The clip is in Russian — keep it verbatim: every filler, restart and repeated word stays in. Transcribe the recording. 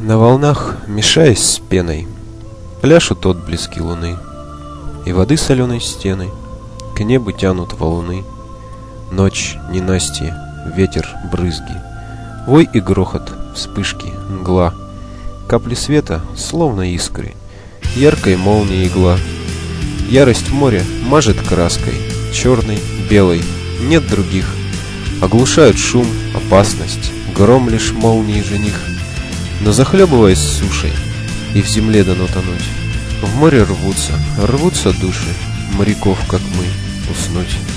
На волнах, мешаясь с пеной, пляшут отблески луны, и воды соленой стены к небу тянут валуны. Ночь, ненастье, ветер, брызги, вой и грохот, вспышки, мгла, капли света, словно искры, яркой молнии игла. Ярость моря мажет краской, черной, белой, нет других. Оглушают шум, опасность, гром лишь молнии жених. Но захлебываясь сушей, и в земле дано тонуть, в море рвутся, рвутся души моряков, как мы, уснуть.